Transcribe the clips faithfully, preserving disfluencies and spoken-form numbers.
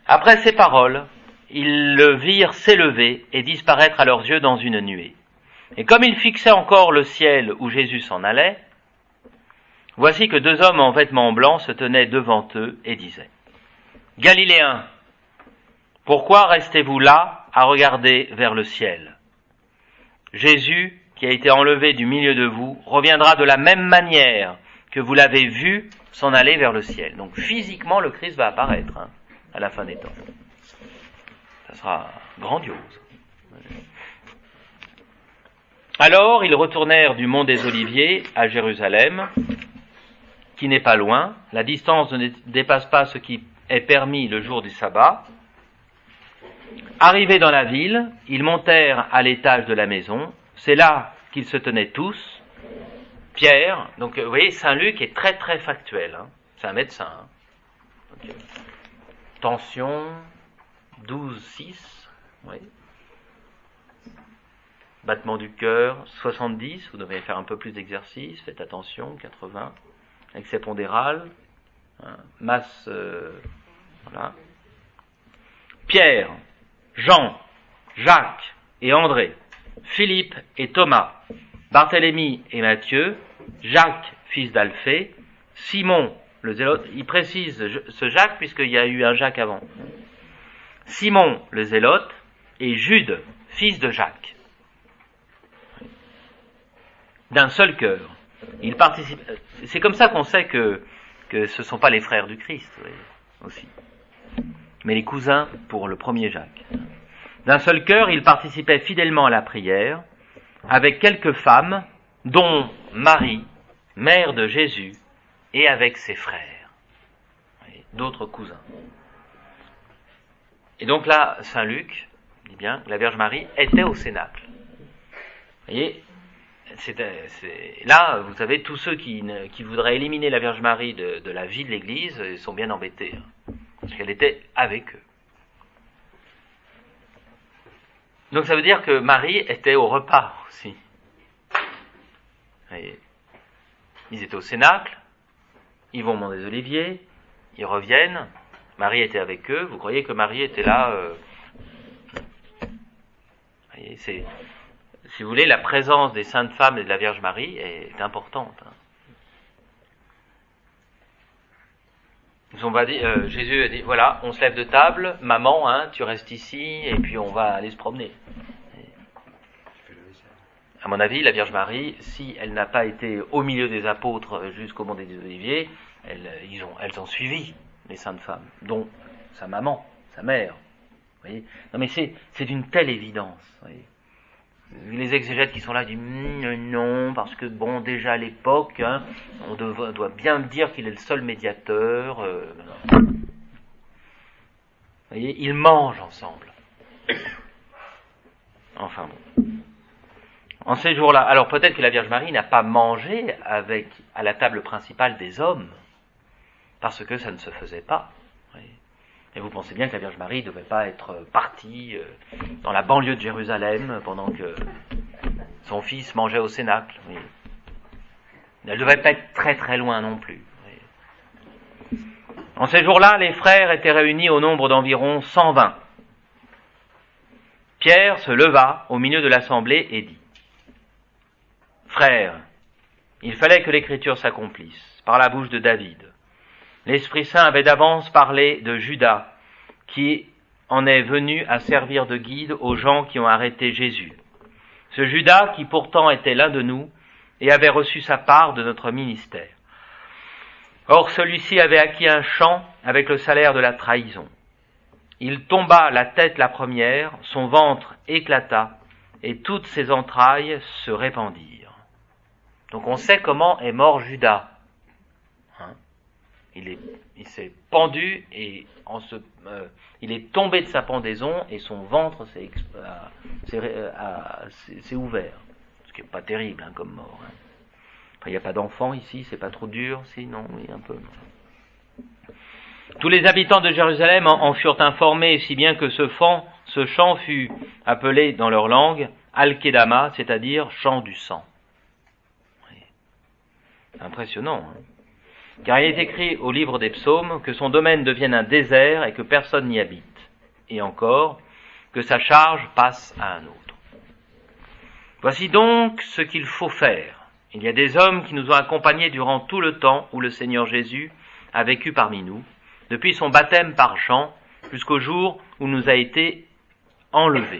Après ces paroles, ils le virent s'élever et disparaître à leurs yeux dans une nuée. Et comme ils fixaient encore le ciel où Jésus s'en allait, voici que deux hommes en vêtements blancs se tenaient devant eux et disaient : « Galiléens, pourquoi restez-vous là à regarder vers le ciel ? Jésus, qui a été enlevé du milieu de vous, reviendra de la même manière que vous l'avez vu s'en aller vers le ciel. » Donc physiquement, le Christ va apparaître hein, à la fin des temps. Ça sera grandiose. Alors, ils retournèrent du mont des Oliviers à Jérusalem, qui n'est pas loin. La distance ne dépasse pas ce qui est permis le jour du sabbat. Arrivés dans la ville, ils montèrent à l'étage de la maison. C'est là qu'ils se tenaient tous. Pierre, donc vous voyez, Saint Luc est très très factuel. Hein. C'est un médecin. Hein. Donc, tension, douze six. Oui. Battement du cœur, soixante-dix, vous devez faire un peu plus d'exercice, faites attention, quatre-vingts, excès pondéral, hein, masse, euh, voilà. Pierre, Jean, Jacques et André, Philippe et Thomas, Barthélemy et Matthieu, Jacques, fils d'Alphée, Simon, le zélote, il précise ce Jacques puisqu'il y a eu un Jacques avant, Simon, le zélote, et Jude, fils de Jacques. D'un seul cœur. Ils participent. C'est comme ça qu'on sait que, que ce ne sont pas les frères du Christ, oui, aussi. Mais les cousins pour le premier Jacques. D'un seul cœur, ils participaient fidèlement à la prière, avec quelques femmes, dont Marie, mère de Jésus, et avec ses frères. Oui, d'autres cousins. Et donc là, Saint Luc dit bien que la Vierge Marie était au Cénacle. Vous voyez, C'est, c'est, là, vous savez, tous ceux qui, qui voudraient éliminer la Vierge Marie de, de la vie de l'Église, ils sont bien embêtés, hein, parce qu'elle était avec eux. Donc ça veut dire que Marie était au repas aussi. Et ils étaient au Cénacle, ils vont au Mont des Oliviers, ils reviennent, Marie était avec eux, vous croyez que Marie était là euh... vous voyez, c'est... Si vous voulez, la présence des saintes femmes et de la Vierge Marie est importante. On va dire, euh, Jésus a dit, voilà, on se lève de table, maman, hein, tu restes ici, et puis on va aller se promener. Et, à mon avis, la Vierge Marie, si elle n'a pas été au milieu des apôtres jusqu'au Mont des Oliviers, elle, ils ont, elles ont suivi les saintes femmes, dont sa maman, sa mère. Vous voyez, non mais c'est, c'est d'une telle évidence, vous voyez. Les exégètes qui sont là disent mmm, non, parce que bon, déjà à l'époque, hein, on doit, doit bien dire qu'il est le seul médiateur. Euh, vous voyez, ils mangent ensemble. Enfin bon. En ces jours-là, alors peut-être que la Vierge Marie n'a pas mangé avec à la table principale des hommes, parce que ça ne se faisait pas. Vous voyez. Et vous pensez bien que la Vierge Marie ne devait pas être partie euh, dans la banlieue de Jérusalem pendant que son fils mangeait au Cénacle. Oui. Elle ne devait pas être très très loin non plus. Oui. En ces jours-là, les frères étaient réunis au nombre d'environ cent vingt. Pierre se leva au milieu de l'assemblée et dit : « Frères, il fallait que l'Écriture s'accomplisse par la bouche de David. L'Esprit Saint avait d'avance parlé de Judas, qui en est venu à servir de guide aux gens qui ont arrêté Jésus. Ce Judas qui pourtant était l'un de nous et avait reçu sa part de notre ministère. Or celui-ci avait acquis un champ avec le salaire de la trahison. Il tomba la tête la première, son ventre éclata et toutes ses entrailles se répandirent. » Donc on sait comment est mort Judas. Hein? Il, est, il s'est pendu et en se, euh, il est tombé de sa pendaison et son ventre s'est, euh, s'est, euh, s'est, s'est ouvert. Ce qui n'est pas terrible hein, comme mort. Hein. Enfin, il n'y a pas d'enfant ici, c'est pas trop dur, si, non, oui, un peu. Tous les habitants de Jérusalem en, en furent informés, si bien que ce, fond, ce chant fut appelé dans leur langue Al-Kedama, c'est-à-dire chant du sang. Oui. C'est impressionnant. Hein. car il est écrit au livre des psaumes que son domaine devienne un désert et que personne n'y habite, et encore que sa charge passe à un autre. Voici donc ce qu'il faut faire. Il y a des hommes qui nous ont accompagnés durant tout le temps où le Seigneur Jésus a vécu parmi nous, depuis son baptême par Jean jusqu'au jour où nous a été enlevés.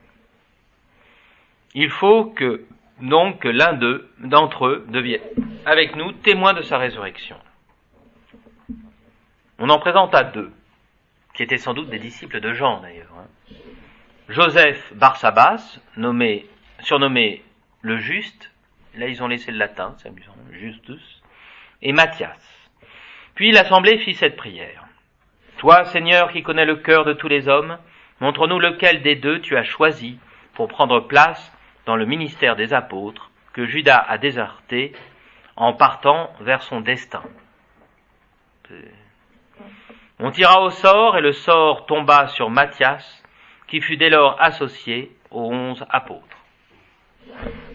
Il faut que, donc, que l'un d'eux, d'entre eux devienne avec nous témoin de sa résurrection. On en présenta deux, qui étaient sans doute des disciples de Jean d'ailleurs. Hein. Joseph Barsabas, nommé, surnommé le Juste, là ils ont laissé le latin, c'est amusant, Justus, et Matthias. Puis l'assemblée fit cette prière. Toi, Seigneur, qui connais le cœur de tous les hommes, montre-nous lequel des deux tu as choisi pour prendre place dans le ministère des apôtres que Judas a déserté en partant vers son destin. On tira au sort et le sort tomba sur Matthias, qui fut dès lors associé aux onze apôtres.